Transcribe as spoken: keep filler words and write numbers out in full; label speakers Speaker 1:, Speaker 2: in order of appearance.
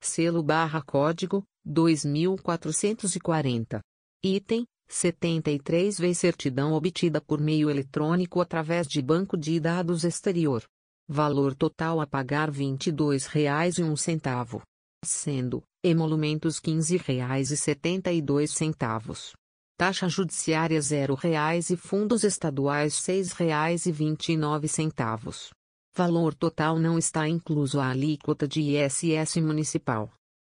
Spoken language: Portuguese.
Speaker 1: selo barra código, dois mil quatrocentos e quarenta. Item, setenta e três V certidão obtida por meio eletrônico através de banco de dados exterior. Valor total a pagar vinte e dois reais e um centavo. Sendo, emolumentos quinze reais e setenta e dois centavos. Taxa judiciária zero reais e fundos estaduais seis reais e vinte e nove centavos. Valor total não está incluso a alíquota de I S S municipal.